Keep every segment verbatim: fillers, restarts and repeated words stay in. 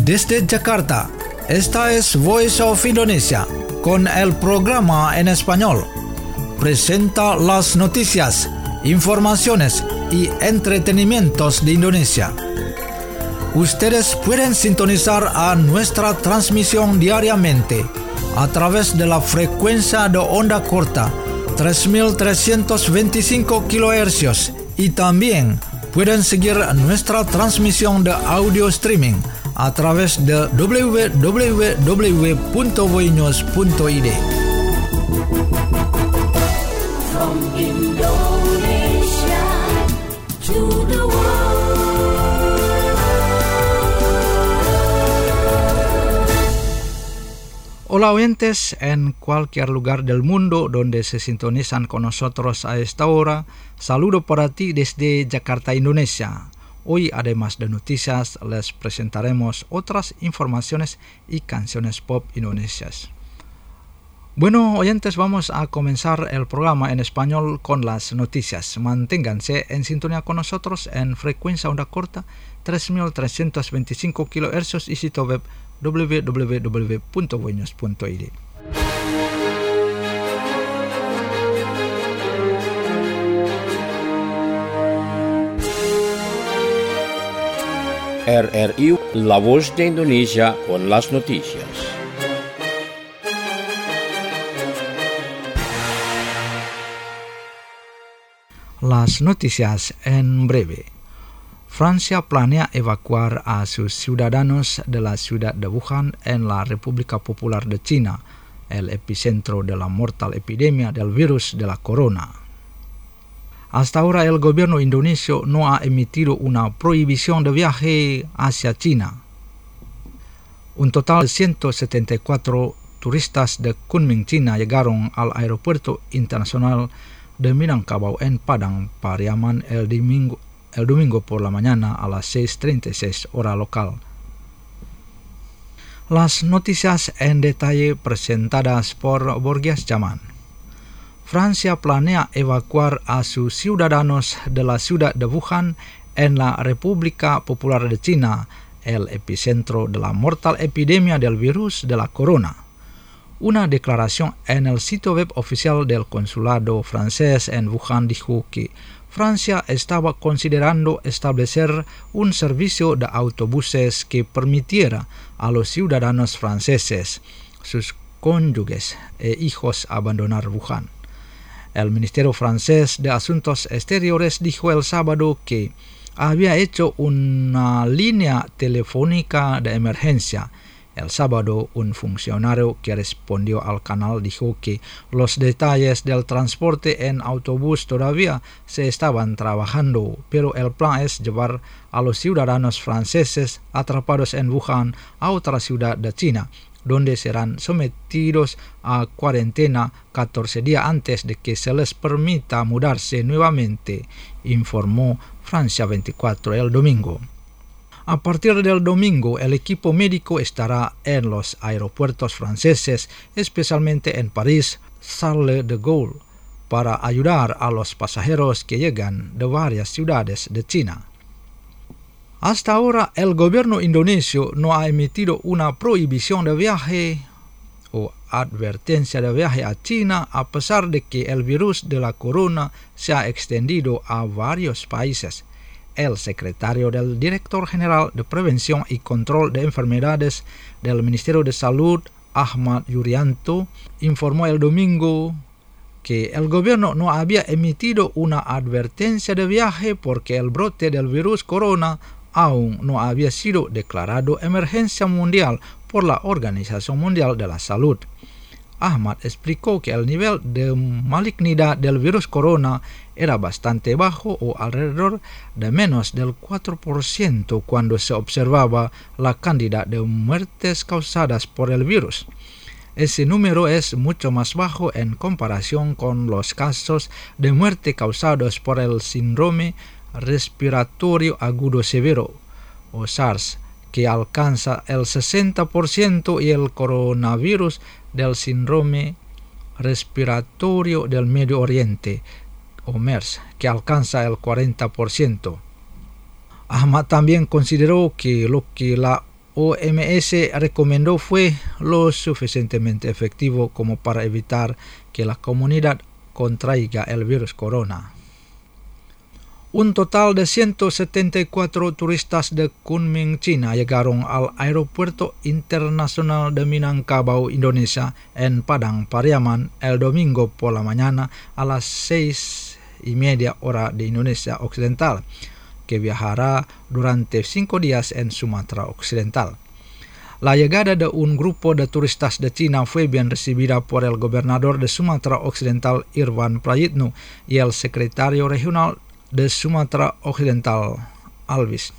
Desde Jakarta, esta es Voice of Indonesia, con el programa en español. Presenta las noticias, informaciones y entretenimientos de Indonesia. Ustedes pueden sintonizar a nuestra transmisión diariamente a través de la frecuencia de onda corta tres mil trescientos veinticinco kilohercios y también pueden seguir nuestra transmisión de audio streaming a través de doble u doble u doble u punto voinews punto i d. From Indonesia to the world. Hola oyentes en cualquier lugar del mundo donde se sintonizan con nosotros a esta hora. Saludo para ti desde Jakarta, Indonesia. Hoy, además de noticias, les presentaremos otras informaciones y canciones pop indonesias. Bueno, oyentes, vamos a comenzar el programa en español con las noticias. Manténganse en sintonía con nosotros en frecuencia onda corta tres mil trescientos veinticinco kilohercios y sitio web doble u doble u doble u punto voinews punto i d. R R I, La Voz de Indonesia, con las noticias. Las noticias en breve. Francia planea evacuar a sus ciudadanos de la ciudad de Wuhan en la República Popular de China, el epicentro de la mortal epidemia del virus de la corona. Hasta ahora el gobierno indonesio no ha emitido una prohibición de viaje hacia China. Un total de ciento setenta y cuatro turistas de Kunming, China, llegaron al aeropuerto internacional de Minangkabau en Padang, Pariaman, el domingo, el domingo por la mañana a las seis treinta y seis hora local. Las noticias en detalle presentadas por Borgias Jaman. Francia planea evacuar a sus ciudadanos de la ciudad de Wuhan en la República Popular de China, el epicentro de la mortal epidemia del virus de la corona. Una declaración en el sitio web oficial del consulado francés en Wuhan dijo que Francia estaba considerando establecer un servicio de autobuses que permitiera a los ciudadanos franceses, sus cónyuges e hijos abandonar Wuhan. El Ministerio francés de Asuntos Exteriores dijo el sábado que había hecho una línea telefónica de emergencia. El sábado, un funcionario que respondió al canal dijo que los detalles del transporte en autobús todavía se estaban trabajando, pero el plan es llevar a los ciudadanos franceses atrapados en Wuhan a otra ciudad de China, donde serán sometidos a cuarentena catorce días antes de que se les permita mudarse nuevamente, informó Francia veinticuatro el domingo. A partir del domingo, el equipo médico estará en los aeropuertos franceses, especialmente en París, Charles de Gaulle, para ayudar a los pasajeros que llegan de varias ciudades de China. Hasta ahora, el gobierno indonesio no ha emitido una prohibición de viaje o advertencia de viaje a China, a pesar de que el virus de la corona se ha extendido a varios países. El secretario del Director General de Prevención y Control de Enfermedades del Ministerio de Salud, Ahmad Yuryanto, informó el domingo que el gobierno no había emitido una advertencia de viaje porque el brote del virus corona aún no había sido declarado emergencia mundial por la Organización Mundial de la Salud. Ahmad explicó que el nivel de malignidad del virus corona era bastante bajo o alrededor de menos del cuatro por ciento cuando se observaba la cantidad de muertes causadas por el virus. Ese número es mucho más bajo en comparación con los casos de muerte causados por el síndrome respiratorio agudo severo o SARS, que alcanza el sesenta por ciento, y el coronavirus del síndrome respiratorio del Medio Oriente o MERS, que alcanza el cuarenta por ciento. Ahmad también consideró que lo que la O M S recomendó fue lo suficientemente efectivo como para evitar que la comunidad contraiga el virus corona. Un total de ciento setenta y cuatro turistas de Kunming, China, llegaron al Aeropuerto Internacional de Minangkabau, Indonesia, en Padang Pariaman, el domingo por la mañana a las seis y media hora de Indonesia Occidental, que viajará durante cinco días en Sumatra Occidental. La llegada de un grupo de turistas de China fue bien recibida por el gobernador de Sumatra Occidental, Irwan Prayitno, y el secretario regional de Sumatra Occidental, Alvis.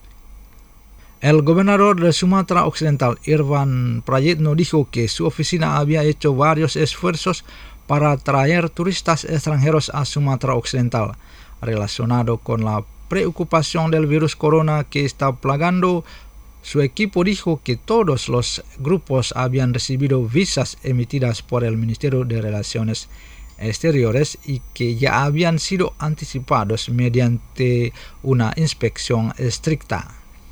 El gobernador de Sumatra Occidental, Irwan Prayitno, dijo que su oficina había hecho varios esfuerzos para atraer turistas extranjeros a Sumatra Occidental, relacionado con la preocupación del virus corona que está plagando. Su equipo dijo que todos los grupos habían recibido visas emitidas por el Ministerio de Relaciones Exteriores y que ya habían sido anticipados mediante una inspección estricta.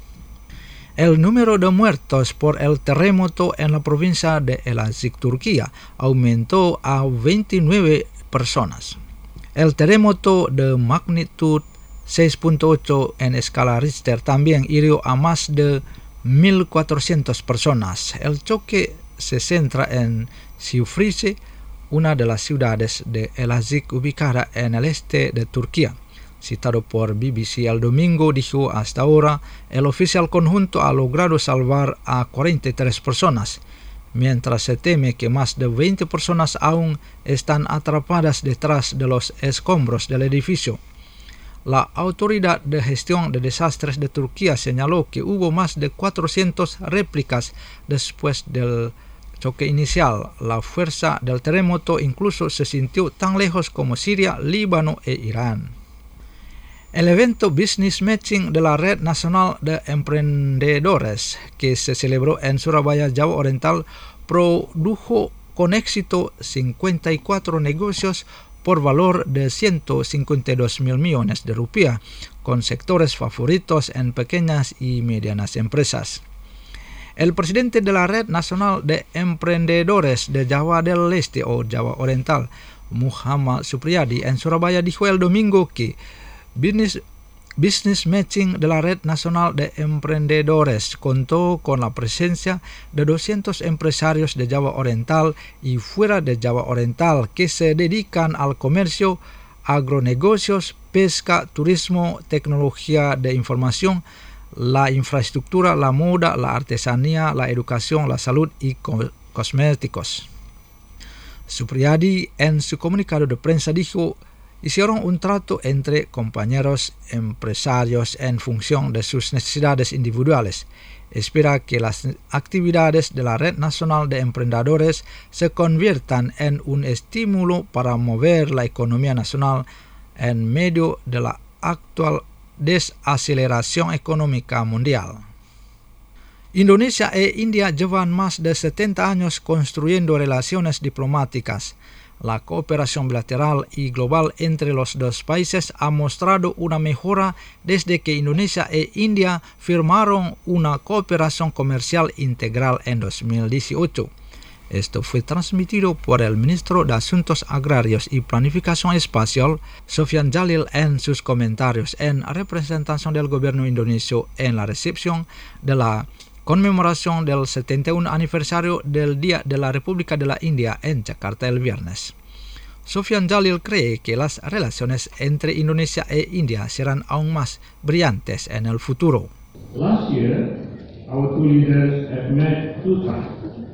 El número de muertos por el terremoto en la provincia de Elazig, Turquía, aumentó a veintinueve personas. El terremoto de magnitud seis punto ocho en escala Richter también hirió a más de mil cuatrocientas personas. El choque se centra en Siufrice, una de las ciudades de Elazig ubicada en el este de Turquía. Citado por B B C el domingo, dijo: hasta ahora el oficial conjunto ha logrado salvar a cuarenta y tres personas, mientras se teme que más de veinte personas aún están atrapadas detrás de los escombros del edificio. La Autoridad de Gestión de Desastres de Turquía señaló que hubo más de cuatrocientas réplicas después del choque inicial. La fuerza del terremoto incluso se sintió tan lejos como Siria, Líbano e Irán. El evento Business Matching de la Red Nacional de Emprendedores, que se celebró en Surabaya, Java Oriental, produjo con éxito cincuenta y cuatro negocios por valor de ciento cincuenta y dos mil millones de rupias, con sectores favoritos en pequeñas y medianas empresas. El presidente de la Red Nacional de Emprendedores de Java del Este o Java Oriental, Muhammad Supriyadi, en Surabaya dijo el domingo que Business, Business Matching de la Red Nacional de Emprendedores contó con la presencia de doscientos empresarios de Java Oriental y fuera de Java Oriental que se dedican al comercio, agronegocios, pesca, turismo, tecnología de información, la infraestructura, la moda, la artesanía, la educación, la salud y co- cosméticos. Supriyadi en su comunicado de prensa dijo: hicieron un trato entre compañeros empresarios en función de sus necesidades individuales. Espera que las actividades de la Red Nacional de Emprendedores se conviertan en un estímulo para mover la economía nacional en medio de la actual desaceleración económica mundial. Indonesia e India llevan más de setenta años construyendo relaciones diplomáticas. La cooperación bilateral y global entre los dos países ha mostrado una mejora desde que Indonesia e India firmaron una cooperación comercial integral en dos mil dieciocho. Esto fue transmitido por el ministro de Asuntos Agrarios y Planificación Espacial, Sofyan Jalil, en sus comentarios en representación del gobierno indonesio en la recepción de la conmemoración del setenta y uno aniversario del Día de la República de la India en Jakarta el viernes. Sofyan Jalil cree que las relaciones entre Indonesia e India serán aún más brillantes en el futuro. Last year, our two leaders have met two times.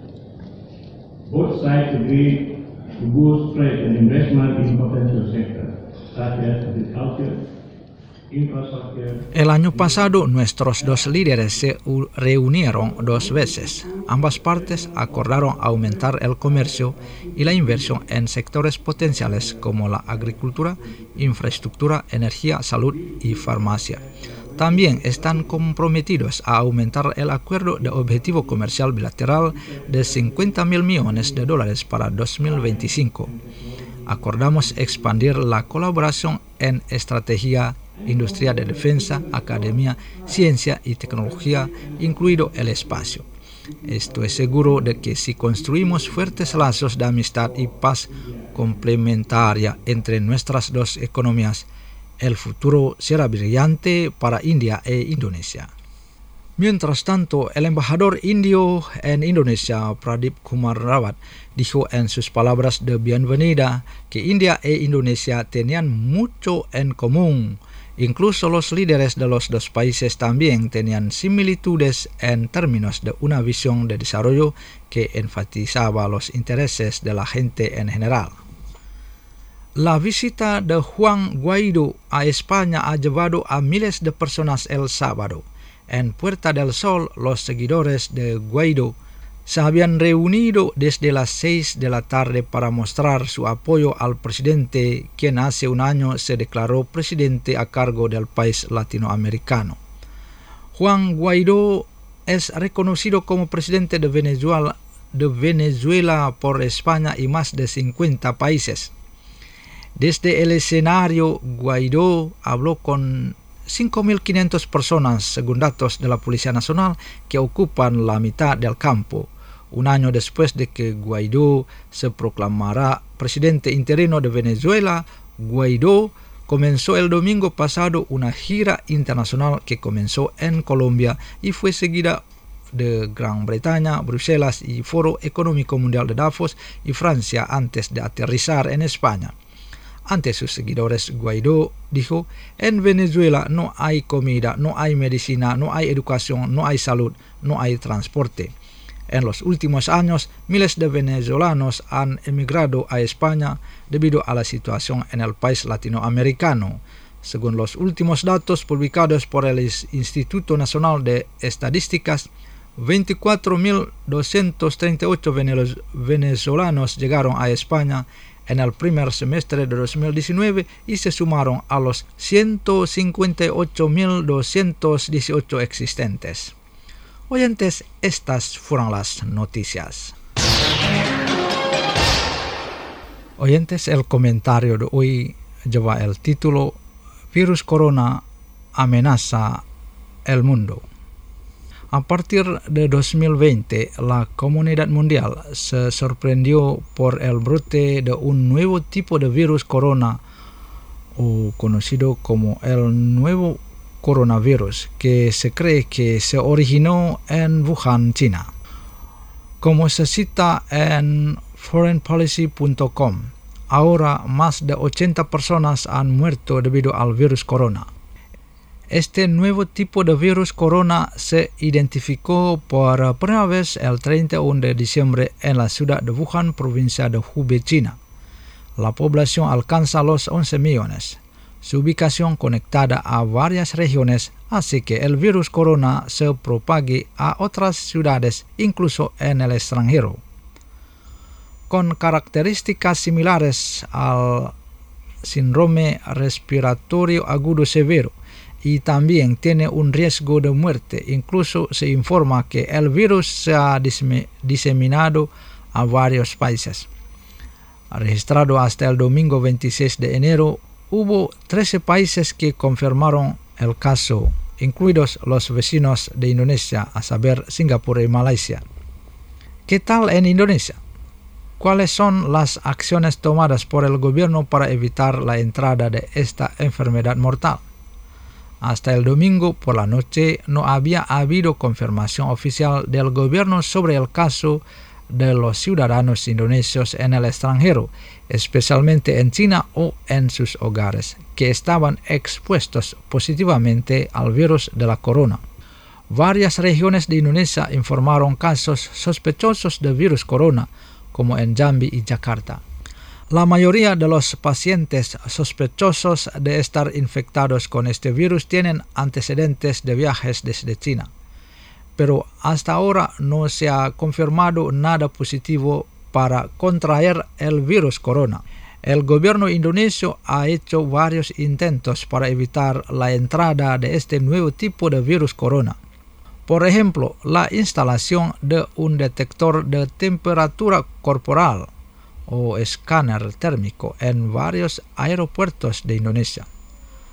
Both sides agreed to boost trade and investment in potential sectors, such as agriculture, infrastructure. El año pasado, nuestros dos líderes se reunieron dos veces. Ambas partes acordaron aumentar el comercio y la inversión en sectores potenciales como la agricultura, infraestructura, energía, salud y farmacia. También están comprometidos a aumentar el acuerdo de objetivo comercial bilateral de cincuenta mil millones de dólares para dos mil veinticinco. Acordamos expandir la colaboración en estrategia industria de defensa, academia, ciencia y tecnología, incluido el espacio. Estoy seguro de que si construimos fuertes lazos de amistad y paz complementaria entre nuestras dos economías, el futuro será brillante para India e Indonesia. Mientras tanto, el embajador indio en Indonesia, Pradip Kumar Rawat, dijo en sus palabras de bienvenida que India e Indonesia tenían mucho en común. Incluso los líderes de los dos países también tenían similitudes en términos de una visión de desarrollo que enfatizaba los intereses de la gente en general. La visita de Juan Guaidó a España ha llevado a miles de personas el sábado. En Puerta del Sol, los seguidores de Guaidó se habían reunido desde las seis de la tarde para mostrar su apoyo al presidente, quien hace un año se declaró presidente a cargo del país latinoamericano. Juan Guaidó es reconocido como presidente de Venezuela, de Venezuela por España y más de cincuenta países. Desde el escenario, Guaidó habló con cinco mil quinientas personas, según datos de la Policía Nacional, que ocupan la mitad del campo. Un año después de que Guaidó se proclamara presidente interino de Venezuela, Guaidó comenzó el domingo pasado una gira internacional que comenzó en Colombia y fue seguida de Gran Bretaña, Bruselas y Foro Económico Mundial de Davos y Francia antes de aterrizar en España. Ante sus seguidores, Guaidó dijo: en Venezuela no hay comida, no hay medicina, no hay educación, no hay salud, no hay transporte. En los últimos años, miles de venezolanos han emigrado a España debido a la situación en el país latinoamericano. Según los últimos datos publicados por el Instituto Nacional de Estadísticas, veinticuatro mil doscientos treinta y ocho venezolanos llegaron a España en el primer semestre de dos mil diecinueve y se sumaron a los ciento cincuenta y ocho mil doscientos dieciocho existentes. Oyentes, estas fueron las noticias. Oyentes, el comentario de hoy lleva el título Virus Corona amenaza el mundo. A partir de dos mil veinte, la comunidad mundial se sorprendió por el brote de un nuevo tipo de virus corona, o conocido como el nuevo coronavirus, que se cree que se originó en Wuhan, China. Como se cita en foreign policy punto com, ahora más de ochenta personas han muerto debido al virus corona. Este nuevo tipo de virus corona se identificó por primera vez el treinta y uno de diciembre en la ciudad de Wuhan, provincia de Hubei, China. La población alcanza los once millones. Su ubicación conectada a varias regiones hace que el virus corona se propague a otras ciudades, incluso en el extranjero. Con características similares al síndrome respiratorio agudo severo, y también tiene un riesgo de muerte. Incluso se informa que el virus se ha diseminado a varios países. Registrado hasta el domingo veintiséis de enero, hubo trece países que confirmaron el caso, incluidos los vecinos de Indonesia, a saber, Singapur y Malasia. ¿Qué tal en Indonesia? ¿Cuáles son las acciones tomadas por el gobierno para evitar la entrada de esta enfermedad mortal? Hasta el domingo por la noche no había habido confirmación oficial del gobierno sobre el caso de los ciudadanos indonesios en el extranjero, especialmente en China o en sus hogares, que estaban expuestos positivamente al virus de la corona. Varias regiones de Indonesia informaron casos sospechosos de virus corona, como en Jambi y Jakarta. La mayoría de los pacientes sospechosos de estar infectados con este virus tienen antecedentes de viajes desde China, pero hasta ahora no se ha confirmado nada positivo para contraer el virus corona. El gobierno indonesio ha hecho varios intentos para evitar la entrada de este nuevo tipo de virus corona. Por ejemplo, la instalación de un detector de temperatura corporal o escáner térmico en varios aeropuertos de Indonesia.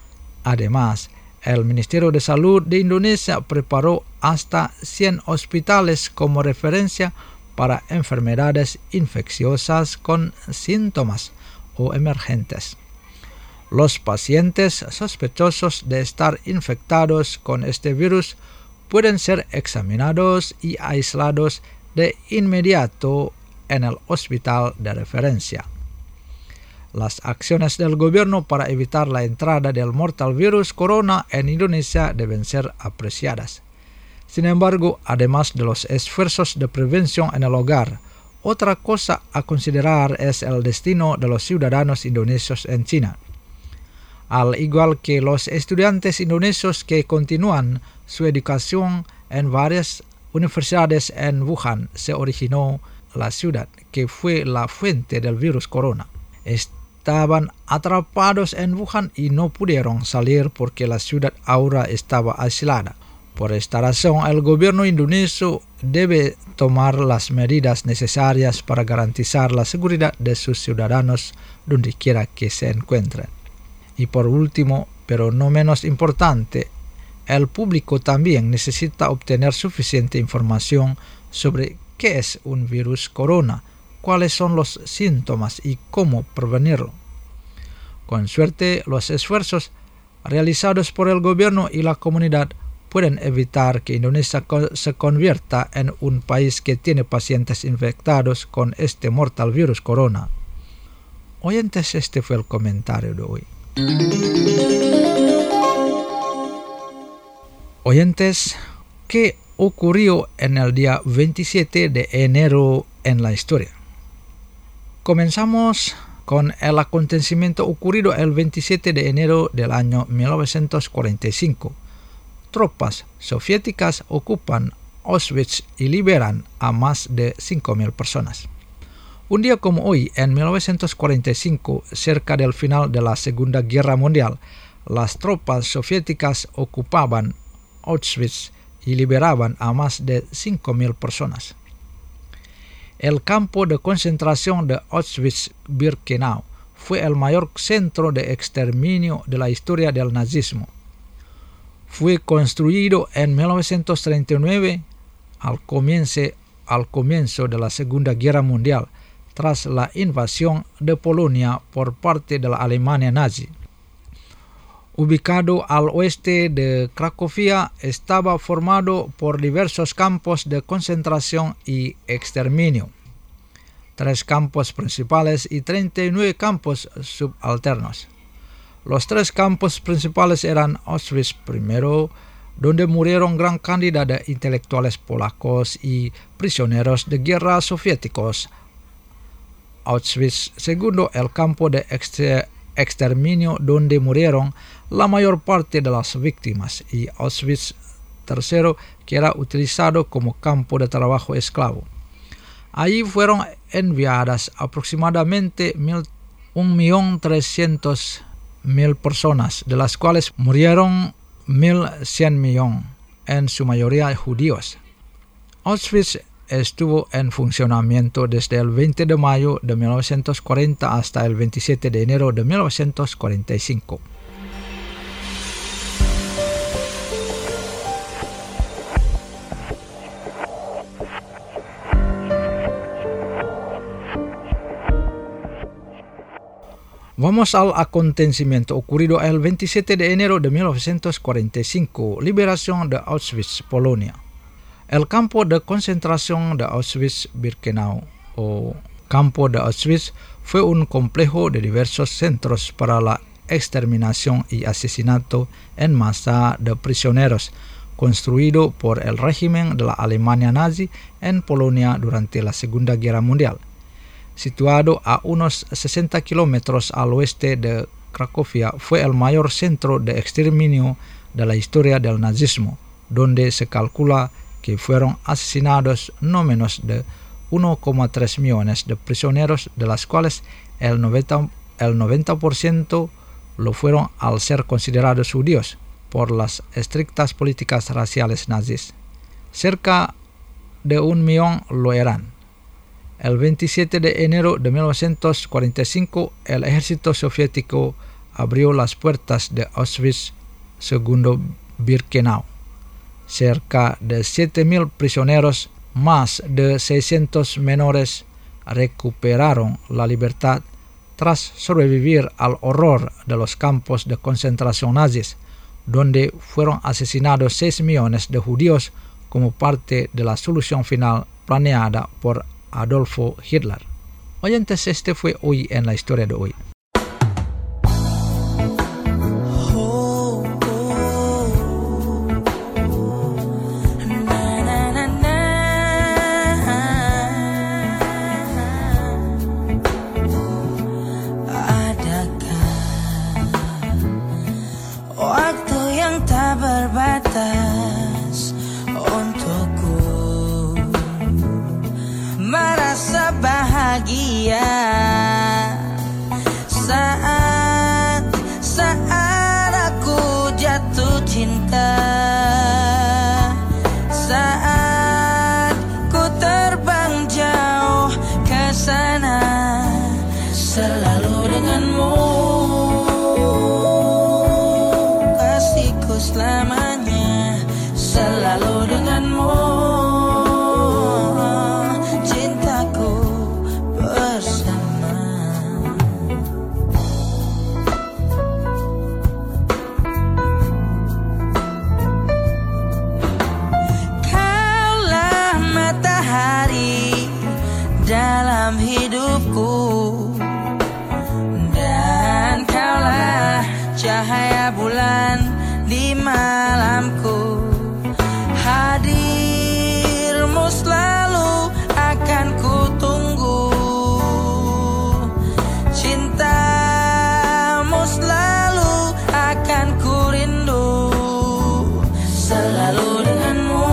Además, el Ministerio de Salud de Indonesia preparó hasta cien hospitales como referencia para enfermedades infecciosas con síntomas o emergentes. Los pacientes sospechosos de estar infectados con este virus pueden ser examinados y aislados de inmediato en el hospital de referencia. Las acciones del gobierno para evitar la entrada del mortal virus corona en Indonesia deben ser apreciadas. Sin embargo, además de los esfuerzos de prevención en el hogar, otra cosa a considerar es el destino de los ciudadanos indonesios en China. Al igual que los estudiantes indonesios que continúan su educación en varias universidades en Wuhan, se originó la ciudad que fue la fuente del virus corona. Estaban atrapados en Wuhan y no pudieron salir porque la ciudad ahora estaba aislada. Por esta razón, el gobierno indonesio debe tomar las medidas necesarias para garantizar la seguridad de sus ciudadanos donde quiera que se encuentren. Y por último, pero no menos importante, el público también necesita obtener suficiente información sobre qué es un virus corona, cuáles son los síntomas y cómo prevenirlo. Con suerte, los esfuerzos realizados por el gobierno y la comunidad pueden evitar que Indonesia se convierta en un país que tiene pacientes infectados con este mortal virus corona. Oyentes, este fue el comentario de hoy. Oyentes, ¿qué ocurrió en el día veintisiete de enero en la historia? Comenzamos con el acontecimiento ocurrido el veintisiete de enero del año mil novecientos cuarenta y cinco. Tropas soviéticas ocupan Auschwitz y liberan a más de cinco mil personas. Un día como hoy, en mil novecientos cuarenta y cinco, cerca del final de la Segunda Guerra Mundial, las tropas soviéticas ocupaban Auschwitz y liberaban a más de cinco mil personas. El campo de concentración de Auschwitz-Birkenau fue el mayor centro de exterminio de la historia del nazismo. Fue construido en mil novecientos treinta y nueve, al comienzo, al comienzo de la Segunda Guerra Mundial, tras la invasión de Polonia por parte de la Alemania nazi. Ubicado al oeste de Cracovia, estaba formado por diversos campos de concentración y exterminio, tres campos principales y treinta y nueve campos subalternos. Los tres campos principales eran Auschwitz I, donde murieron gran cantidad de intelectuales polacos y prisioneros de guerra soviéticos. Auschwitz segundo, el campo de exterminio donde murieron la mayor parte de las víctimas, y Auschwitz tercero, que era utilizado como campo de trabajo esclavo. Allí fueron enviadas aproximadamente un millón trescientos mil personas, de las cuales murieron mil cien millones, en su mayoría judíos. Auschwitz estuvo en funcionamiento desde el veinte de mayo de mil novecientos cuarenta hasta el veintisiete de enero de mil novecientos cuarenta y cinco. Vamos al acontecimiento ocurrido el veintisiete de enero de mil novecientos cuarenta y cinco, liberación de Auschwitz, Polonia. El campo de concentración de Auschwitz-Birkenau, o campo de Auschwitz, fue un complejo de diversos centros para la exterminación y asesinato en masa de prisioneros, construido por el régimen de la Alemania nazi en Polonia durante la Segunda Guerra Mundial. Situado a unos sesenta kilómetros al oeste de Cracovia, fue el mayor centro de exterminio de la historia del nazismo, donde se calcula que fueron asesinados no menos de uno coma tres millones de prisioneros, de las cuales el noventa por ciento lo fueron al ser considerados judíos por las estrictas políticas raciales nazis. Cerca de un millón lo eran. El veintisiete de enero de mil novecientos cuarenta y cinco, el ejército soviético abrió las puertas de Auschwitz segundo Birkenau. Cerca de siete mil prisioneros, más de seiscientos menores recuperaron la libertad tras sobrevivir al horror de los campos de concentración nazis, donde fueron asesinados seis millones de judíos como parte de la solución final planeada por Adolfo Hitler. Oyentes, este fue hoy en la historia de hoy. Terbatas untukku merasa bahagia saat saat aku jatuh cinta, saat ku terbang jauh ke sana, selalu denganmu. Selamanya selalu denganmu, cintaku bersama. Kaulah matahari dalam hidupku, dan kaulah cahaya bulan di malamku. Hadirmu selalu akan ku tunggu, cintamu selalu akan ku rindu, selalu denganmu,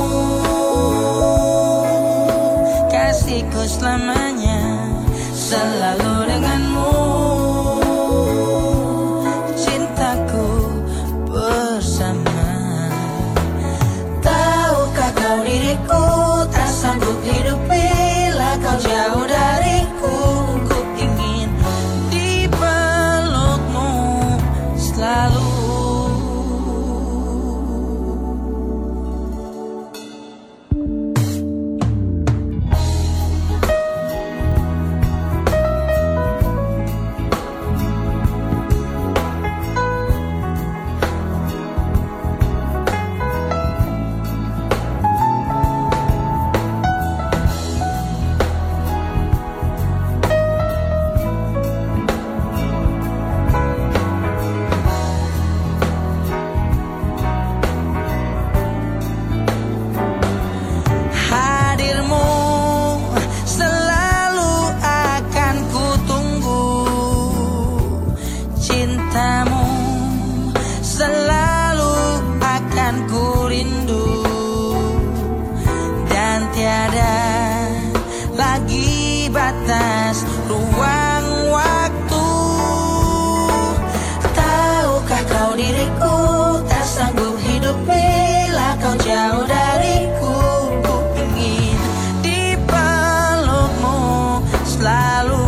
kasihku selamanya, selalu denganmu, cintaku bersama. Tahukah kau diriku tak sanggup hidup bila kau jauh dariku. Ku ingin dipelukmu selalu. Batas ruang waktu. Tahukah kau diriku tak sanggup hidup bila kau jauh dariku. Ku ingin dipelukmu selalu.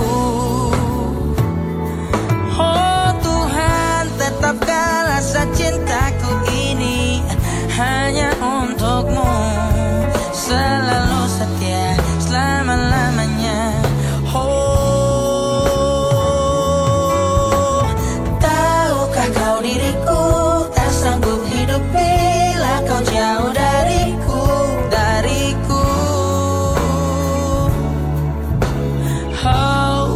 Oh Tuhan, tetapkan rasa cintaku ini hanya untukmu, selalu setia selama-lamanya. Oh, tahukah kau diriku tak sanggup hidup bila kau jauh dariku, dariku. Oh.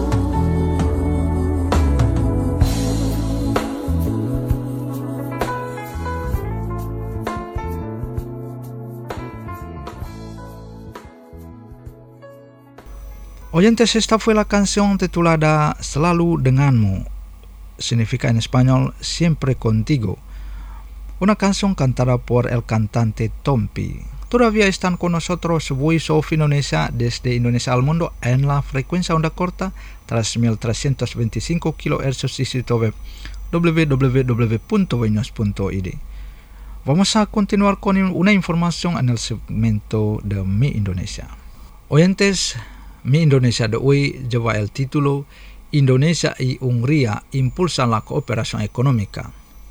Oyentes, esta fue la canción titulada Selalu Denganmu. Significa en español Siempre Contigo. Una canción cantada por el cantante Tompi. Todavía están con nosotros Voice of Indonesia desde Indonesia al mundo en la frecuencia onda corta tres mil trescientos veinticinco kilohertz y sitio web w w w punto voinos punto i d. Vamos a continuar con una información en el segmento de Mi Indonesia. Oyentes, Mi Indonesia de hoy lleva el título Indonesia y Hungría impulsan la cooperación económica.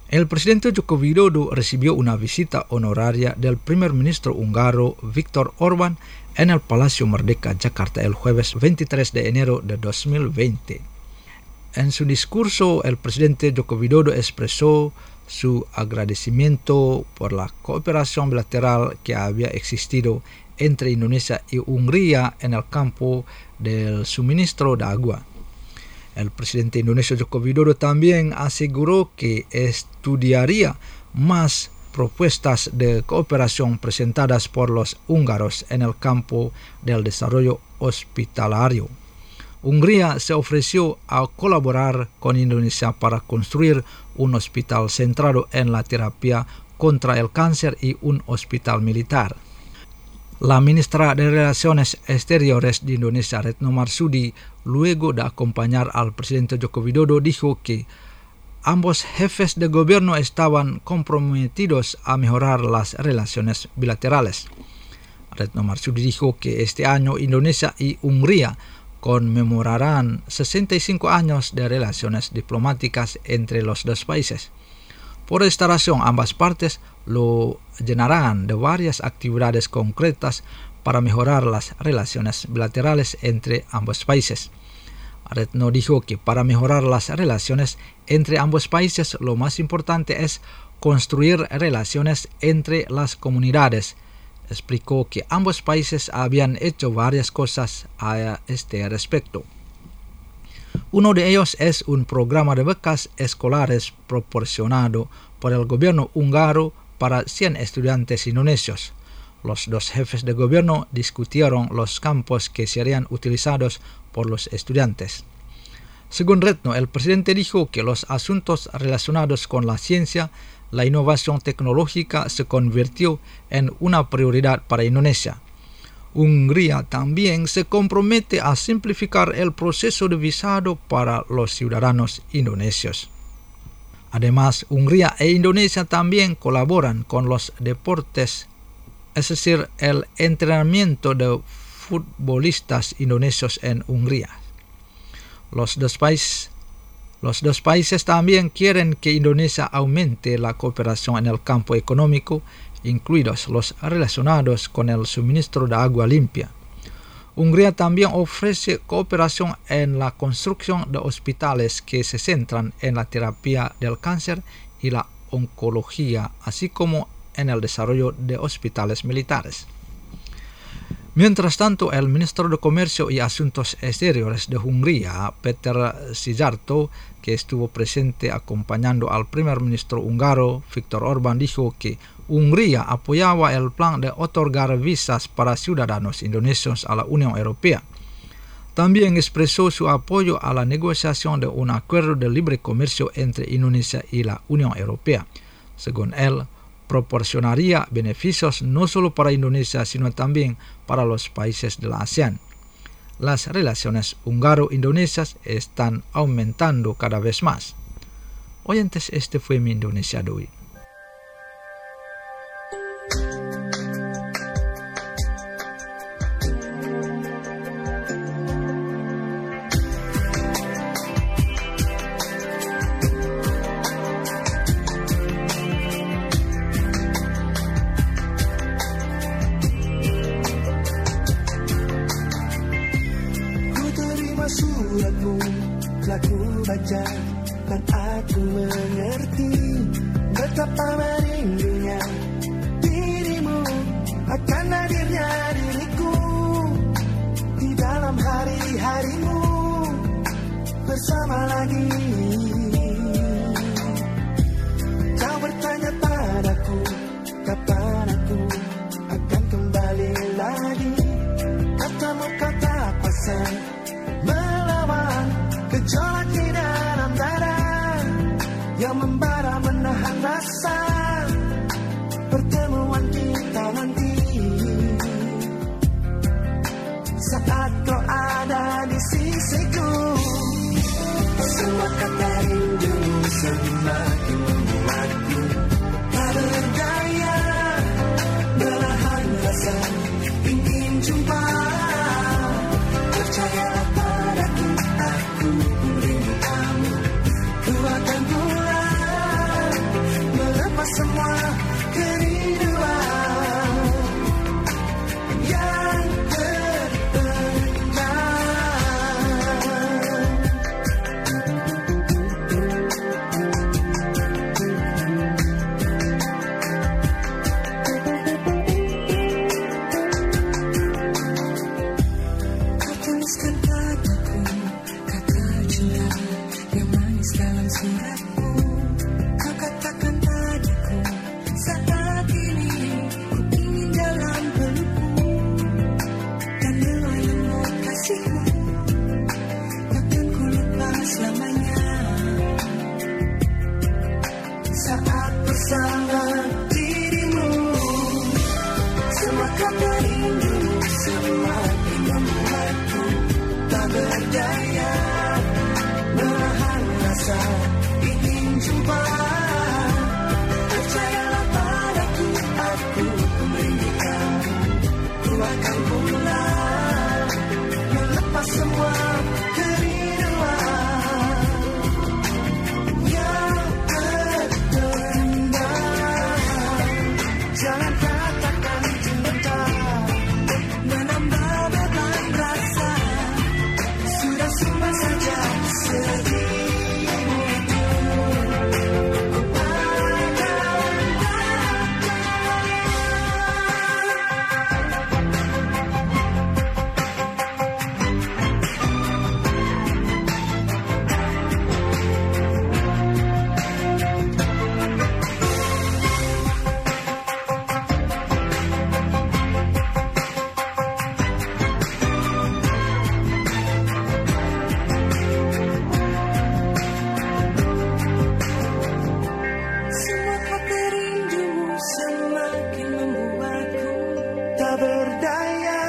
El presidente Joko Widodo recibió una visita honoraria del primer ministro húngaro Viktor Orbán en el Palacio Merdeka, Jakarta, el jueves veintitrés de enero de dos mil veinte. En su discurso, el presidente Joko Widodo expresó su agradecimiento por la cooperación bilateral que había existido entre Indonesia y Hungría en el campo del suministro de agua. El presidente indonesio Joko Widodo también aseguró que estudiaría más propuestas de cooperación presentadas por los húngaros en el campo del desarrollo hospitalario. Hungría se ofreció a colaborar con Indonesia para construir un hospital centrado en la terapia contra el cáncer y un hospital militar. La ministra de Relaciones Exteriores de Indonesia, Retno Marsudi, luego de acompañar al presidente Joko Widodo, dijo que ambos jefes de gobierno estaban comprometidos a mejorar las relaciones bilaterales. Retno Marsudi dijo que este año Indonesia y Hungría conmemorarán sesenta y cinco años de relaciones diplomáticas entre los dos países. Por esta razón, ambas partes lo llenarán de varias actividades concretas para mejorar las relaciones bilaterales entre ambos países. Retno dijo que para mejorar las relaciones entre ambos países lo más importante es construir relaciones entre las comunidades. Explicó que ambos países habían hecho varias cosas a este respecto. Uno de ellos es un programa de becas escolares proporcionado por el gobierno húngaro para cien estudiantes indonesios. Los dos jefes de gobierno discutieron los campos que serían utilizados por los estudiantes. Según Retno, el presidente dijo que los asuntos relacionados con la ciencia, la innovación tecnológica se convirtió en una prioridad para Indonesia. Hungría también se compromete a simplificar el proceso de visado para los ciudadanos indonesios. Además, Hungría e Indonesia también colaboran con los deportes, es decir, el entrenamiento de futbolistas indonesios en Hungría. Los dos países, los dos países también quieren que Indonesia aumente la cooperación en el campo económico, incluidos los relacionados con el suministro de agua limpia. Hungría también ofrece cooperación en la construcción de hospitales que se centran en la terapia del cáncer y la oncología, así como en el desarrollo de hospitales militares. Mientras tanto, el ministro de Comercio y Asuntos Exteriores de Hungría, Peter Szijjártó, que estuvo presente acompañando al primer ministro húngaro, Viktor Orbán, dijo que Hungría apoyaba el plan de otorgar visas para ciudadanos indonesios a la Unión Europea. También expresó su apoyo a la negociación de un acuerdo de libre comercio entre Indonesia y la Unión Europea. Según él, proporcionaría beneficios no solo para Indonesia, sino también para los países de la ASEAN. Las relaciones húngaro-indonesias están aumentando cada vez más. Oyentes, este fue mi Indonesia de hoy. Suratmu telah ku baca dan aku mengerti betapa merindunya dirimu akan hadirnya diriku di dalam hari-harimu bersama lagi. Kau bertanya padaku kapan aku akan kembali lagi, katamu kata pasang melawan gejolak di dalam dada yang membara menahan rasa pertemuan kita nanti. Saat kau ada di sisiku, semua kata rindumu semakin membuatku tak berdaya, menahan rasa ingin jumpa. Percayalah padaku, aku pun rindu kamu. Ku akan pulang beratku. Kau katakan padaku, saat ini ku ingin dalam pelukmu, dan melayangmu kasihmu takkan ku lupa selamanya. Saat bersama dirimu, semua kata rindumu semakin membuatku tak berdaya, menahan rasa ingin jumpa. Percayalah padaku, aku merindu kamu. Ku akan pulang, melepas semua kerinduan yang terpendam. Jangan katakan cinta menambah beban rasa. Sudah simpan saja sedihmu itu. Ku akan semua kata rindumu semakin membuatku tak berdaya.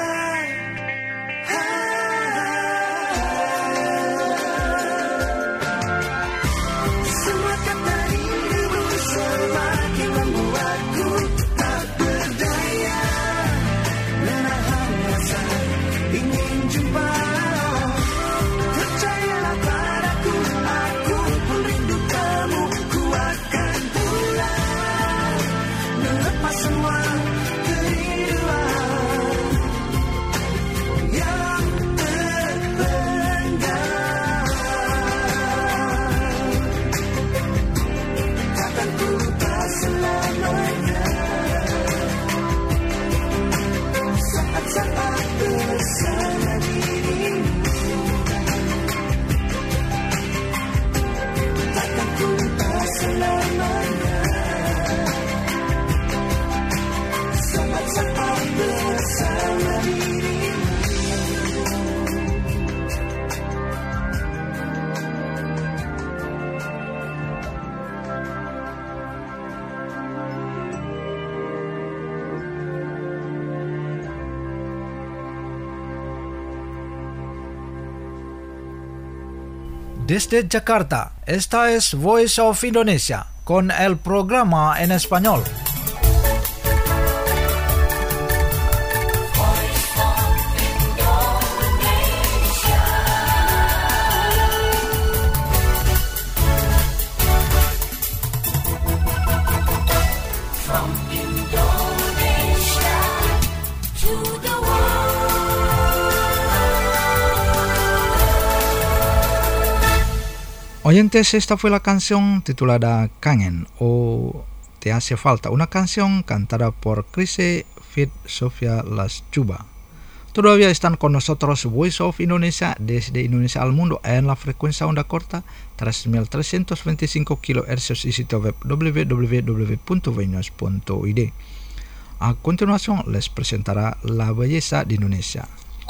Semua kata rindumu semakin membuatku tak berdaya, menahan rasa ingin jumpa. Percayalah padaku, aku pun rindu kamu. Ku akan pulang, melepas semua kerinduan yang terpendam. Takkan ku lupa selamanya saat-saat bersama dirimu. Takkan ku lupa selamanya saat-saat bersama dirimu. Desde Jakarta, esta es Voice of Indonesia con el programa en español. From Indonesia to the Oyentes, esta fue la canción titulada Kangen o Te hace falta, una canción cantada por Chrissy Fit Sofia Las Chuba. Todavía están con nosotros Voice of Indonesia desde Indonesia al mundo en la frecuencia onda corta tres mil trescientos veinticinco kilohercios y sitio web w w w punto voinos punto i d. A continuación les presentará la belleza de Indonesia.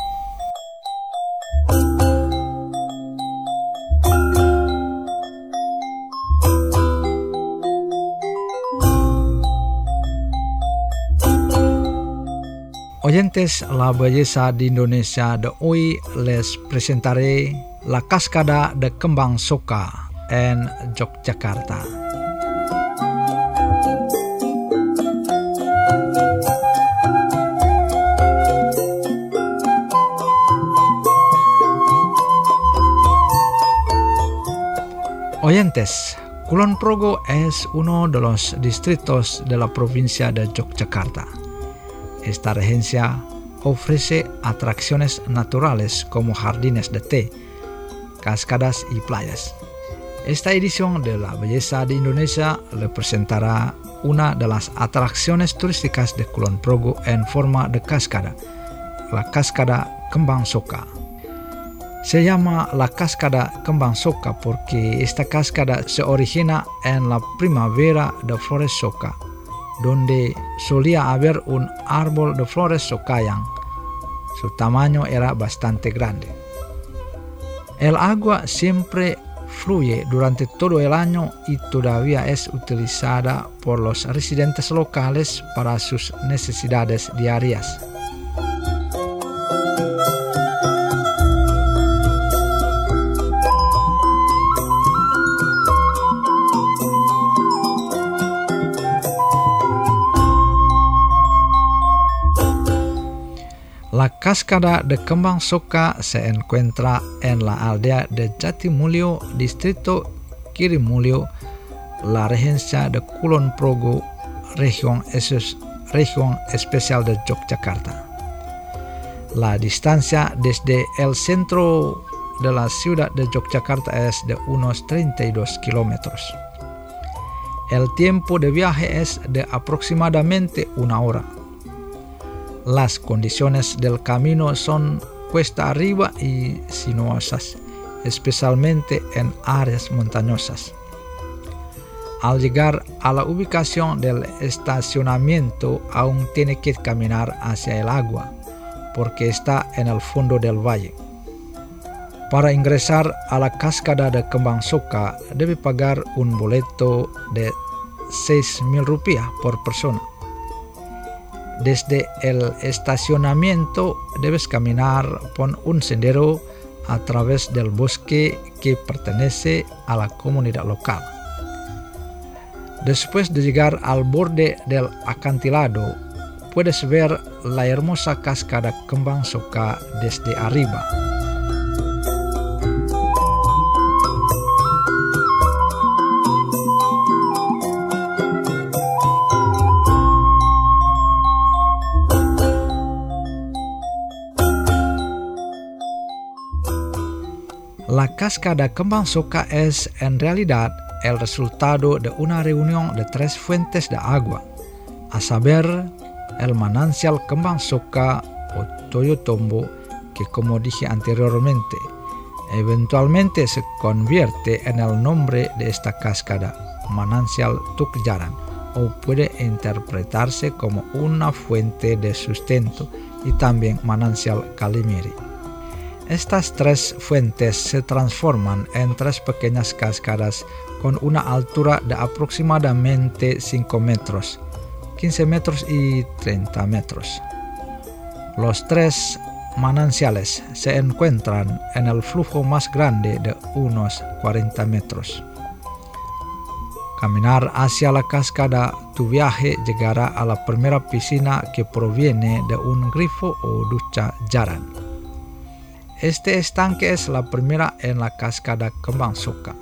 Oyentes, la belleza de Indonesia de hoy les presentaré la cascada de Kembang Soka en Yogyakarta. Oyentes, Kulon Progo es uno de los distritos de la provincia de Yogyakarta. Esta regencia ofrece atracciones naturales como jardines de té, cascadas y playas. Esta edición de La Belleza de Indonesia le presentará una de las atracciones turísticas de Kulon Progo en forma de cascada, la cascada Kembang Soka. Se llama la cascada Kembang Soka porque esta cascada se origina en la primavera de flores soca, donde solía haber un árbol de flores socayang. Su tamaño era bastante grande. El agua siempre fluye durante todo el año y todavía es utilizada por los residentes locales para sus necesidades diarias. La cascada de Kembang Soka se encuentra en la aldea de Jatimulyo, distrito Kirimulyo, la regencia de Kulon Progo, región, es, región especial de Yogyakarta. La distancia desde el centro de la ciudad de Yogyakarta es de unos treinta y dos kilómetros. El tiempo de viaje es de aproximadamente una hora. Las condiciones del camino son cuesta arriba y sinuosas, especialmente en áreas montañosas. Al llegar a la ubicación del estacionamiento, aún tiene que caminar hacia el agua, porque está en el fondo del valle. Para ingresar a la cascada de Kembang Soka, debe pagar un boleto de seis mil rupias por persona. Desde el estacionamiento debes caminar por un sendero a través del bosque que pertenece a la comunidad local. Después de llegar al borde del acantilado, puedes ver la hermosa cascada Kembang Soka desde arriba. La cascada Kembang Soka es en realidad el resultado de una reunión de tres fuentes de agua, a saber, el manantial Kembang Soka o Toyotombo, que como dije anteriormente, eventualmente se convierte en el nombre de esta cascada, manantial Tukjaran, o puede interpretarse como una fuente de sustento y también manantial Kalimiri. Estas tres fuentes se transforman en tres pequeñas cascadas con una altura de aproximadamente cinco metros, quince metros y treinta metros. Los tres manantiales se encuentran en el flujo más grande de unos cuarenta metros. Caminar hacia la cascada, tu viaje llegará a la primera piscina que proviene de un grifo o ducha jaran. Este estanque es la primera en la cascada Kembang Soka.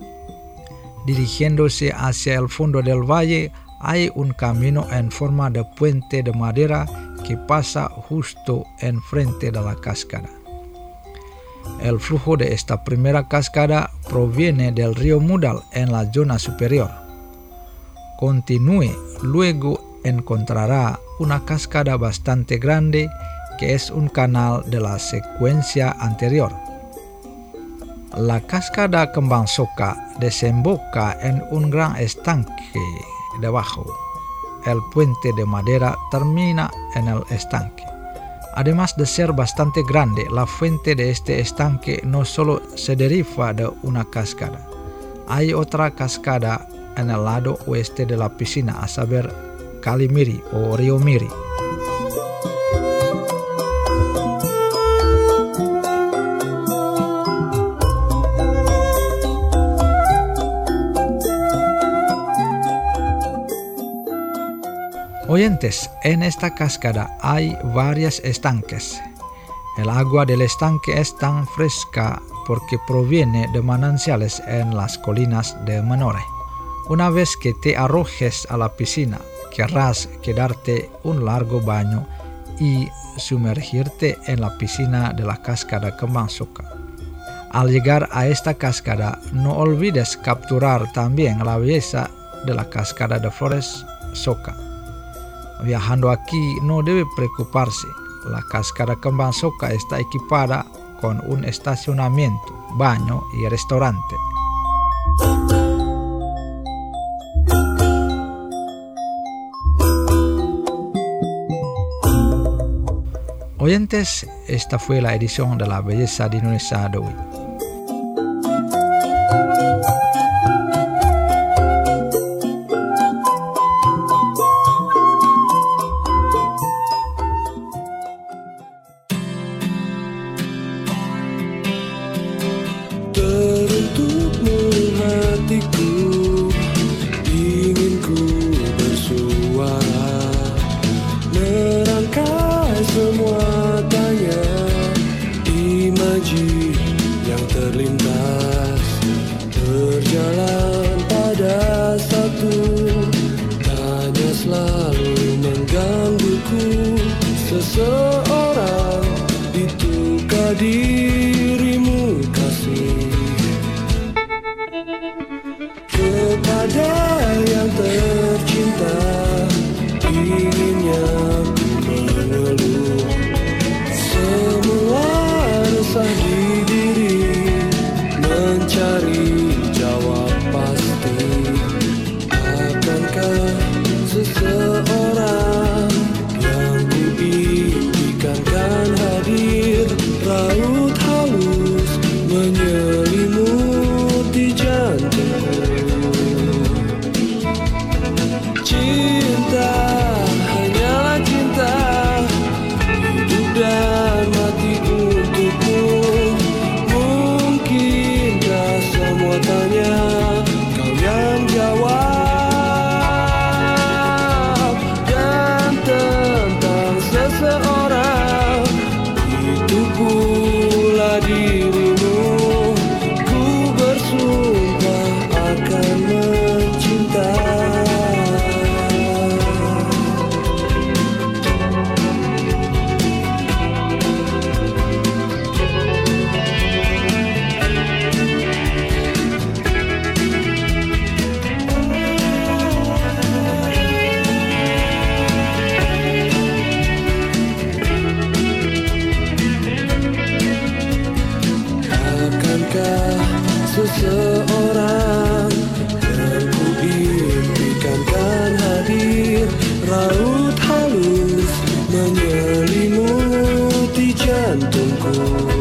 Dirigiéndose hacia el fondo del valle, hay un camino en forma de puente de madera que pasa justo enfrente de la cascada. El flujo de esta primera cascada proviene del río Mudal en la zona superior. Continúe, luego encontrará una cascada bastante grande que es un canal de la secuencia anterior. La cascada Kembang Soka desemboca en un gran estanque debajo. El puente de madera termina en el estanque. Además de ser bastante grande, la fuente de este estanque no solo se deriva de una cascada. Hay otra cascada en el lado oeste de la piscina, a saber Kalimiri o Río Miri. Oyentes, en esta cascada hay varios estanques. El agua del estanque es tan fresca porque proviene de manantiales en las colinas de Menore. Una vez que te arrojes a la piscina, querrás quedarte un largo baño y sumergirte en la piscina de la cascada Kembang Soka. Al llegar a esta cascada, no olvides capturar también la belleza de la cascada de Flores Soka. Viajando aquí no debe preocuparse, la cascada Kembang Soka está equipada con un estacionamiento, baño y restaurante. Oyentes, esta fue la edición de La Belleza de Indonesia de hoy. Teruntukmu hatiku, ingin ku bersuara, merangkai semua tanya, imaji yang terlintas, berjalan pada satu tanya selalu menggangguku. Seseorang itukah dirimu kasih? Kepada yang tercinta, inginnya ku mengeluh semua resah di diri, mencari jawab pasti. Akankah seseorang yang ku impikan kan hadir, raut halus menyelimuti jantungku. Cinta hanyalah cinta, hidup dan mati untukmu. Mungkinkah semua tanya, kau yang jawab? Dan tentang seseorang, itu pula dirimu, ku bersumpah akan mencinta. Akankah seseorang yang ku impikan kan hadir, raut halus menyelimuti jantungku.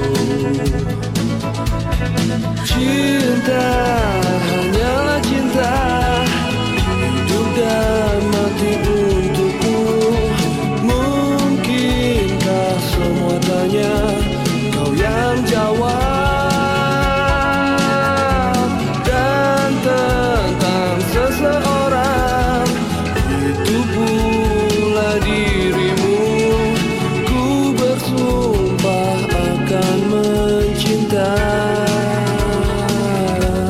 Cinta hanyalah cinta, hidup dan mati untukmu. Mungkinkah semua tanya, kau yang jawab? Dan tentang seseorang, itu pula dirimu, ku bersumpah akan mencinta.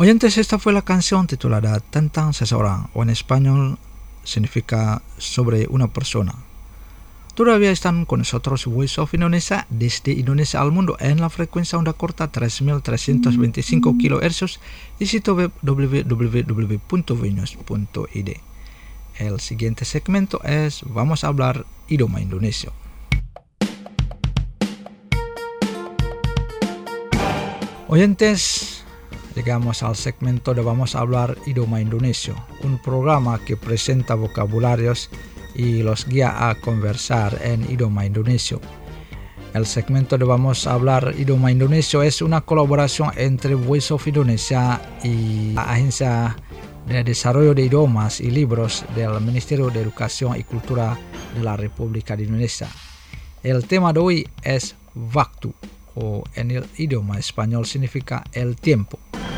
Oyentes, esta fue la canción titulada Tentang Seseorang, o en español significa sobre una persona. Todavía están con nosotros Voice of Indonesia desde Indonesia al mundo en la frecuencia onda corta tres mil trescientos veinticinco kilohercios y sitio web w w w punto voinews punto i d. El siguiente segmento es Vamos a hablar idioma Indonesia. Oyentes, llegamos al segmento de Vamos a hablar idioma Indonesia, un programa que presenta vocabularios y los guía a conversar en idioma indonesio. El segmento de Vamos a hablar idioma indonesio es una colaboración entre Voice of Indonesia y la Agencia de Desarrollo de Idiomas y Libros del Ministerio de Educación y Cultura de la República de Indonesia. El tema de hoy es waktu, o en el idioma español significa el tiempo.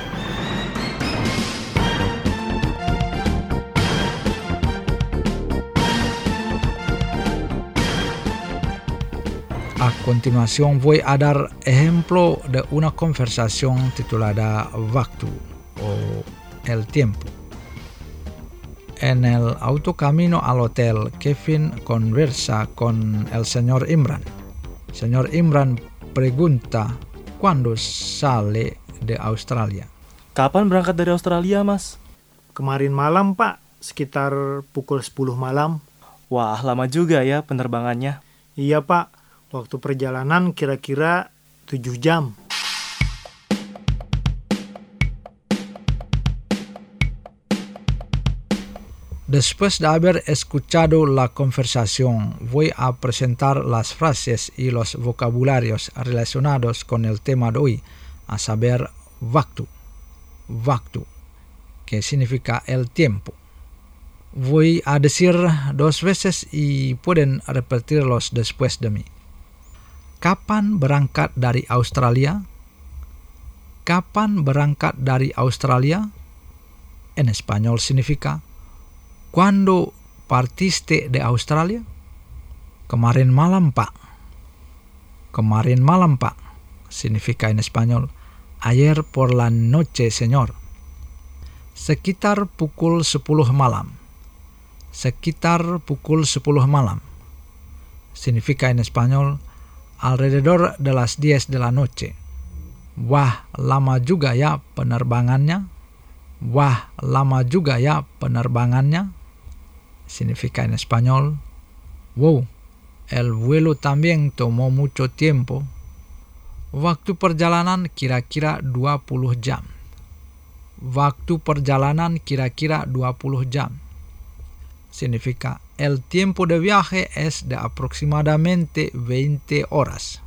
A continuación voy a dar ejemplo de una conversación titulada Waktu o el tiempo. En el autocamino al hotel, Kevin conversa con el señor Imran. Señor Imran pregunta cuándo sale de Australia. Kapan berangkat dari Australia, Mas? Kemarin malam, Pak, sekitar pukul sepuluh malam. Wah, lama juga ya penerbangannya. Iya, Pak. Waktu perjalanan kira-kira tujuh jam. Después de haber escuchado la conversación, voy a presentar las frases y los vocabularios relacionados con el tema de hoy, a saber, waktu. Waktu, que significa el tiempo. Voy a decir dos veces y pueden repetirlos después de mí. Kapan berangkat dari Australia? Kapan berangkat dari Australia? En español significa ¿cuándo partiste de Australia? Kemarin malam, Pak. Kemarin malam, Pak. Significa en español ayer por la noche, señor. Sekitar pukul sepuluh malam. Sekitar pukul sepuluh malam. Significa en español alrededor de las diez de la noche. Wah, lama juga ya penerbangannya. Wah, lama juga ya penerbangannya. Significa en español, wow, el vuelo también tomó mucho tiempo. Waktu perjalanan kira-kira dua puluh jam. Waktu perjalanan kira-kira dua puluh jam. Significa el tiempo de viaje es de aproximadamente veinte horas.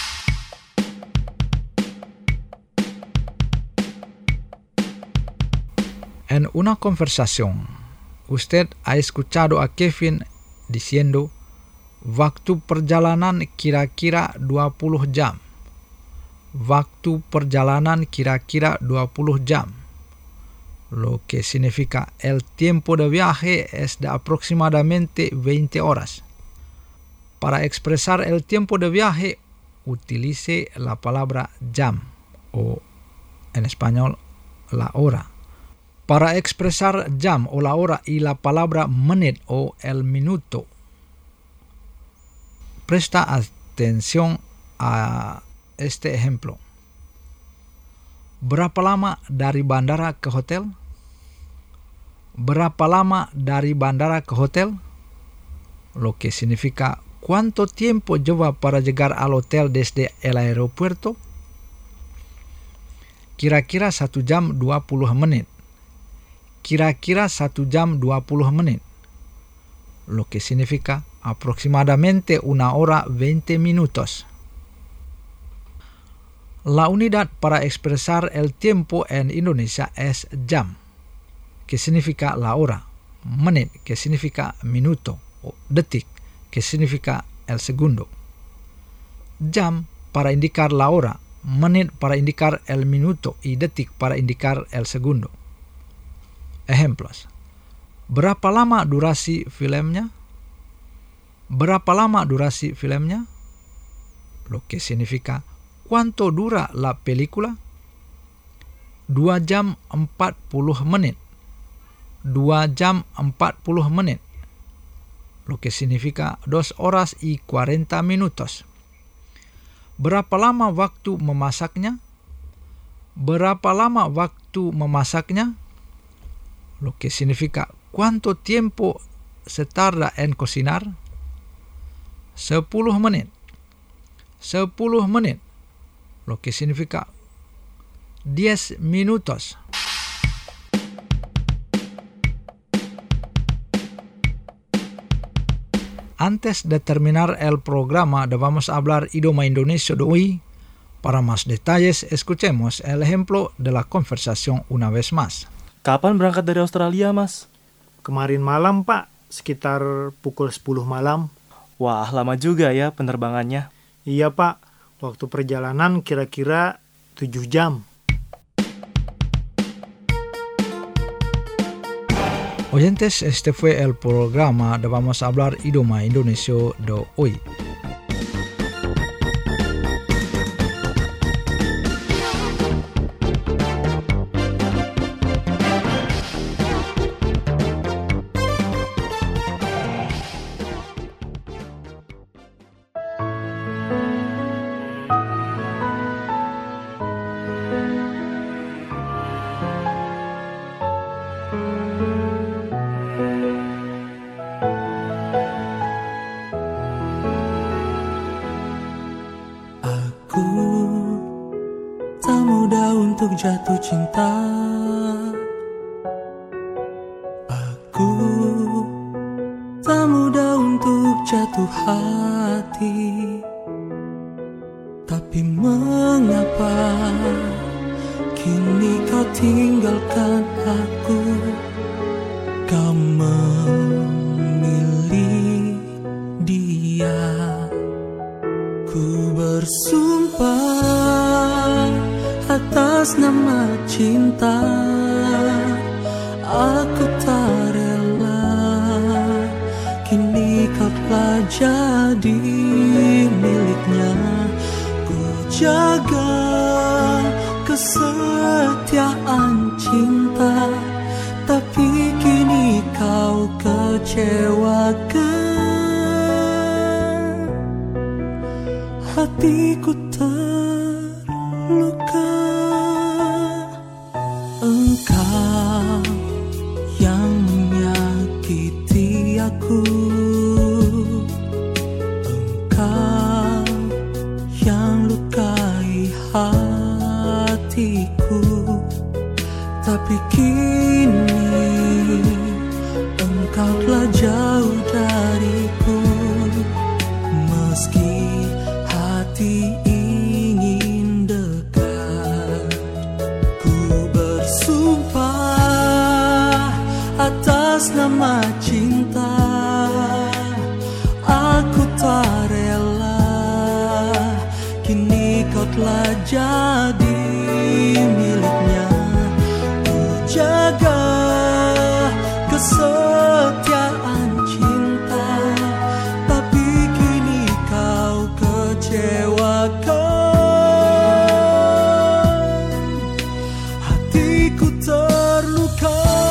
En una conversación, usted ha escuchado a Kevin diciendo, waktu perjalanan kira-kira dua puluh jam. Waktu perjalanan kira-kira dua puluh jam. Lo que significa el tiempo de viaje es de aproximadamente veinte horas. Para expresar el tiempo de viaje, utilice la palabra jam o en español la hora. Para expresar jam o la hora y la palabra menit o el minuto, presta atención a este ejemplo. Berapa lama dari bandara ke hotel? Berapa lama dari bandara ke hotel? Lo que significa ¿cuánto tiempo lleva para llegar al hotel desde el aeropuerto? Kira-kira satu jam dua puluh menit. Kira-kira satu jam dua puluh menit. Lo que significa aproximadamente una hora veinte minutos. La unidad para expresar el tiempo en Indonesia es jam, que significa la hora, menit, que significa minuto, o detik, que significa el segundo. Jam para indicar la hora, menit para indicar el minuto y detik para indicar el segundo. Ejemplos. Berapa lama durasi filmnya? Berapa lama durasi filmnya? Lo que significa ¿cuánto dura la película? dua jam empat puluh menit. dua jam empat puluh menit. Lo que significa dos horas y cuarenta minutos. Berapa lama waktu memasaknya? Berapa lama waktu memasaknya? Lo que significa cuánto tiempo se tarda en cocinar? sepuluh menit. sepuluh menit. Lo que significa diez minutos. Antes de terminar el programa de Vamos a hablar idioma Indonesia de hoy, para más detalles escuchemos el ejemplo de la conversación una vez más. Kapan berangkat dari Australia, Mas? Kemarin malam, Pak, sekitar pukul sepuluh malam. Wah, lama juga ya penerbangannya. Iya, Pak. Waktu perjalanan kira-kira tujuh jam. Oyentes, este fue el programa de Vamos a hablar idioma Indonesia de hoy. Untuk jatuh cinta, aku tak mudah untuk jatuh hati. Tapi mengapa kini kau tinggalkan aku? Kau memilih dia. Ku bersumpah atas nama cinta, aku tak rela. Kini kau telah jadi miliknya. Ku jaga kesetiaan cinta, tapi kini kau kecewakan. Hatiku terluka. Engkau yang menyakiti aku, engkau yang lukai hatiku. Tapi kini engkau telah jauh dariku. Meski hati ingin dekat, ku bersumpah atas nama cinta, aku tak rela. Kini kau telah jadi miliknya. Ku jaga kesetiaan cinta, tapi kini kau kecewakan. Hatiku terluka.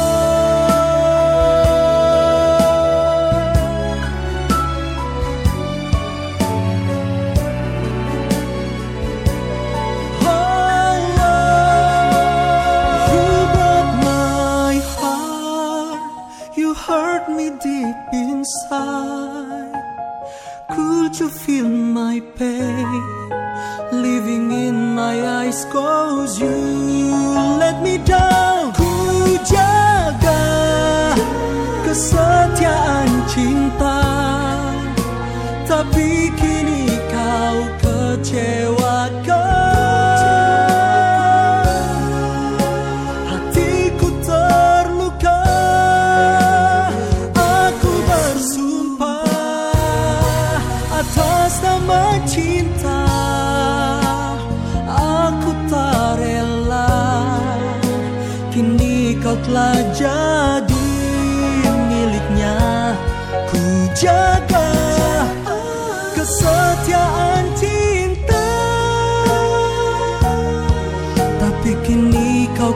Deep inside, could you feel my pain living in my eyes? 'Cause you let me down. Ku jaga kesetiaan cinta, tapi kini kau kecewakan. Cinta, aku tak rela. Kini kau telah jadi miliknya. Ku jaga kesetiaan cinta, tapi kini kau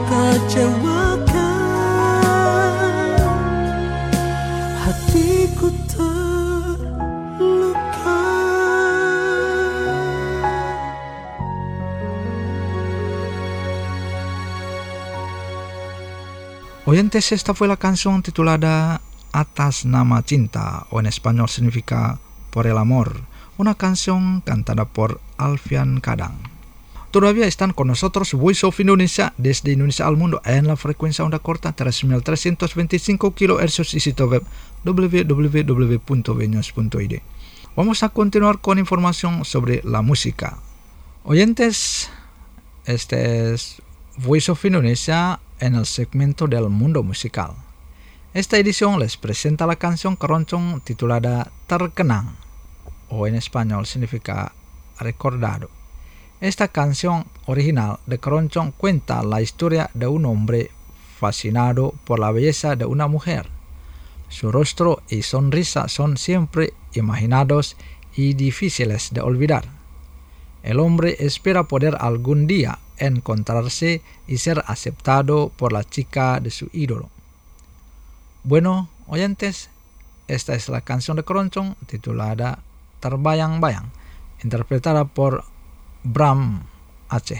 Oyentes, esta fue la canción titulada Atas Nama Cinta, o en español significa Por el Amor, una canción cantada por Alfian Kadang. Todavía están con nosotros Voice of Indonesia desde Indonesia al mundo en la frecuencia onda corta tres mil trescientos veinticinco kilohertz y sitio web w w w punto veños punto i d. Vamos a continuar con información sobre la música. Oyentes, este es Voice of Indonesia en el segmento del mundo musical. Esta edición les presenta la canción keroncong titulada Terkenang, o en español significa recordado. Esta canción original de keroncong cuenta la historia de un hombre fascinado por la belleza de una mujer. Su rostro y sonrisa son siempre imaginados y difíciles de olvidar. El hombre espera poder algún día encontrarse y ser aceptado por la chica de su ídolo. Bueno, oyentes, esta es la canción de keroncong titulada Terbayang-bayang, interpretada por Bram Aceh.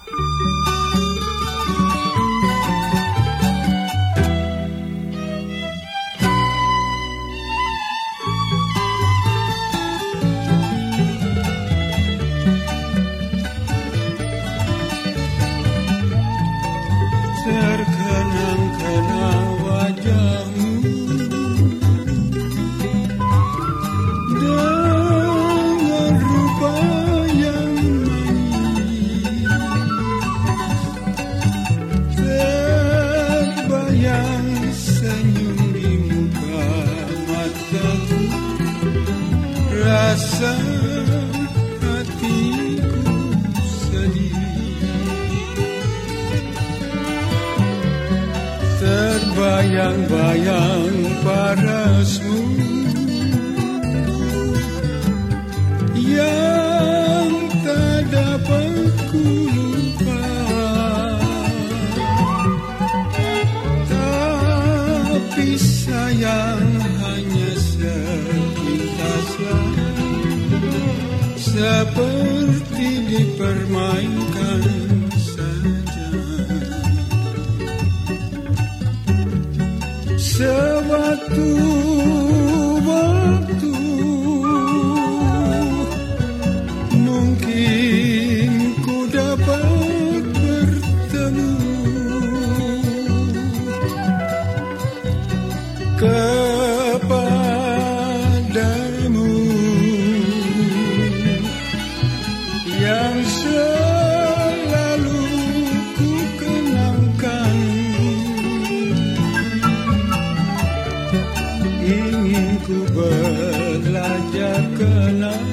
Terkenang-kenang wajahmu dengan rupa yang manis, terbayang senyum di muka mataku, rasa hatiku sedih. Terbayang-bayang parasmu yang tak dapat ku lupa, tapi sayang hanya sepintaslah, seperti dipermainkan saja. Sewaktu-waktu mungkin ku dapat bertemu kepadamu yang selalu ku kenangkan. Ingin ku belajar kenal.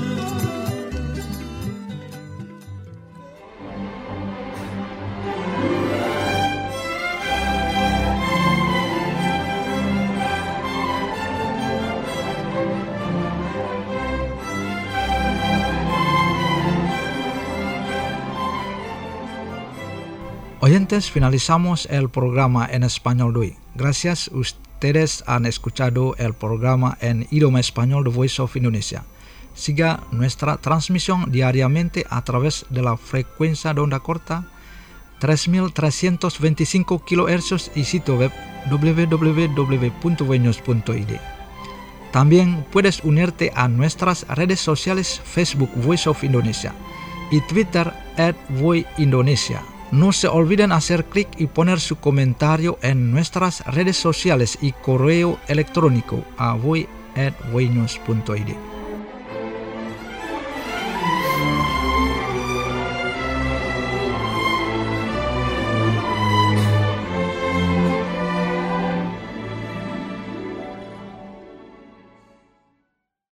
Oyentes, finalizamos el programa en español de hoy. Gracias ustedes han escuchado el programa en idioma español de Voice of Indonesia. Siga nuestra transmisión diariamente a través de la frecuencia de onda corta tres mil trescientos veinticinco kilohertz y sitio web w w w punto veños punto i d. También puedes unirte a nuestras redes sociales Facebook Voice of Indonesia y Twitter at Voi Indonesia. No se olviden hacer clic y poner su comentario en nuestras redes sociales y correo electrónico a voi at voinews punto i d.